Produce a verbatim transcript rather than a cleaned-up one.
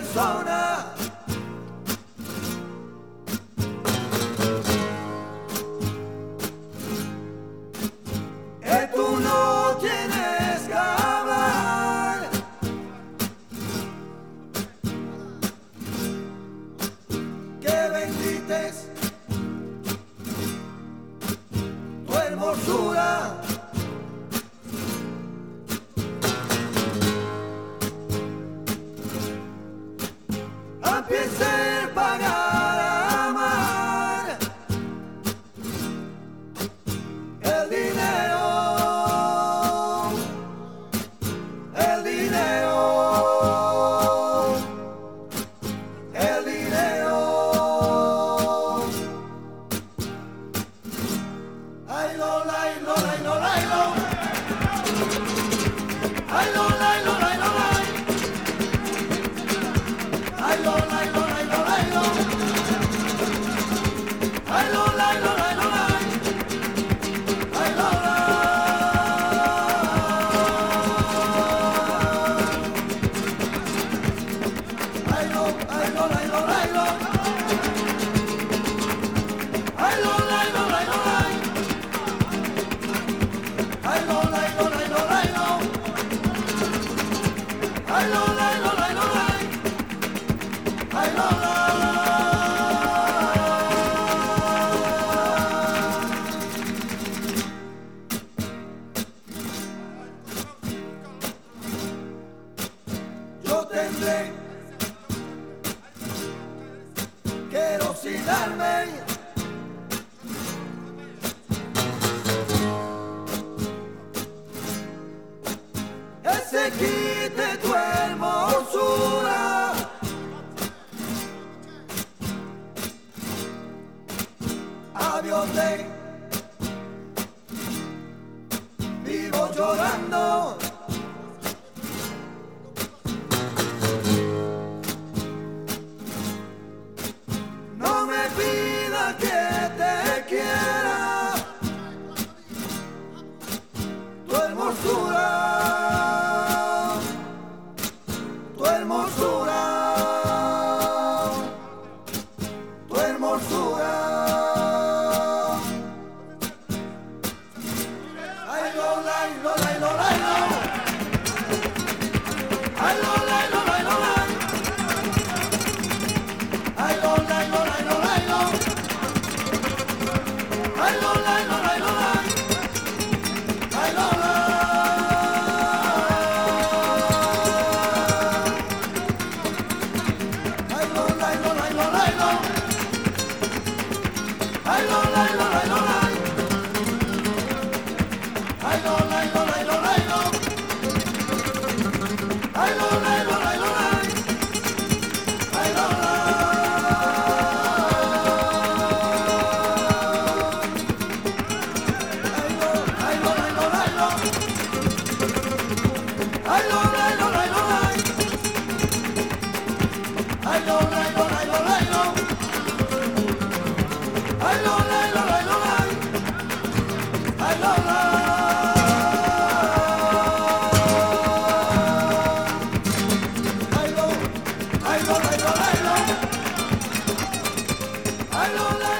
persona. Que tú no tienes que hablar. Que bendites tu hermosura. Empiece a pagar a amar el dinero, el dinero, el dinero. Ay, Lola, ay, Lola, ay, Lola, ay, Lola. Ay, Lola, ay, Lola, ay, Lola. Ay, Lola, ay, Lola, ay, Lola, ay, Lola. Ay, Lola, ay, Lola, ay, Lola. Ay, Lola. Ay, Lola, ay, Lola, ay, Lola, ay, Lola. Ay, Lola, ay, Lola, ay, Lola. Ay, Lola, ay, Lola, ay, Lola, ay, Lola. Ay, Lola, ay, Lola, ay, Lola. Ay, Lola. Yo tendré que oxidarme. Ese quite tu hermosura. Aviote, vivo llorando. No me pida que te quiera. Tu hermosura, tu hermosura, tu hermosura. Ay, Lola, ay, Lola, ay, Lola, ay, Lola. Ay, Lola, ay, Lola, ay, Lola. Ay, Lola, ay, Lola, ay, Lola, ay, Lola. Ay, Lola, ay, Lola, ay, Lola. Ay, Lola. Ay, Lola, ay, Lola, ay, Lola, ay, Lola. Ay, Lola, ay, Lola, ay, Lola. Ay, Lola, ay, Lola, ay, Lola, ay, Lola. Ay, Lola, ay, Lola, ay, Lola. Ay, Lola. Ay, Lola, ay, Lola, ay, Lola. Ay, Lola, ay, Lola, ay, Lola. Ay, Lola, ay, Lola, ay, Lola, ay, Lola. Ay, Lola, ay, Lola, ay, Lola. Ay, Lola. Ay, Lola, ay, Lola, ay, Lola, ay, Lola. Ay, Lola.